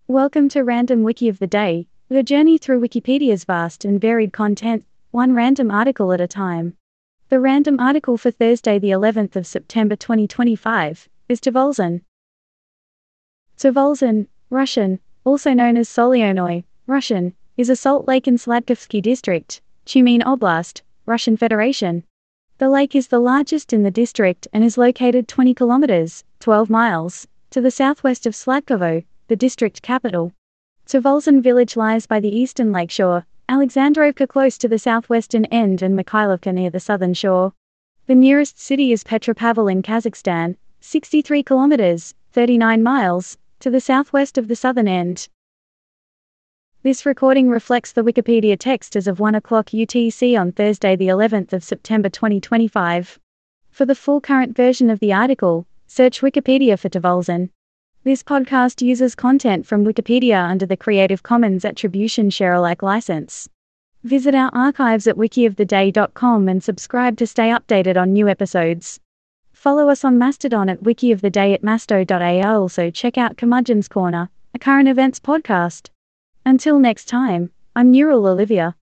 Welcome to Random Wiki of the Day, the journey through Wikipedia's vast and varied content, one random article at a time. The random article for Thursday, the 11th of September 2025, is Tobolzin. Tobolzin, Russian, also known as Solyanoye, Russian, is a salt lake in Sladkovsky District, Tyumen Oblast, Russian Federation. The lake is the largest in the district and is located 20 kilometers, 12 miles, to the southwest of Sladkovo, the district capital. Tobolzin village lies by the eastern lakeshore, Alexandrovka close to the southwestern end and Mikhailovka near the southern shore. The nearest city is Petropavl in Kazakhstan, 63 kilometers, 39 miles, to the southwest of the southern end. This recording reflects the Wikipedia text as of 1 o'clock UTC on Thursday, the 11th of September 2025. For the full current version of the article, search Wikipedia for Tobolzin. This podcast uses content from Wikipedia under the Creative Commons Attribution Share Alike license. Visit our archives at wikioftheday.com and subscribe to stay updated on new episodes. Follow us on Mastodon at wikioftheday@masto.ao. Also check out Curmudgeon's Corner, a current events podcast. Until next time, I'm Neural Olivia.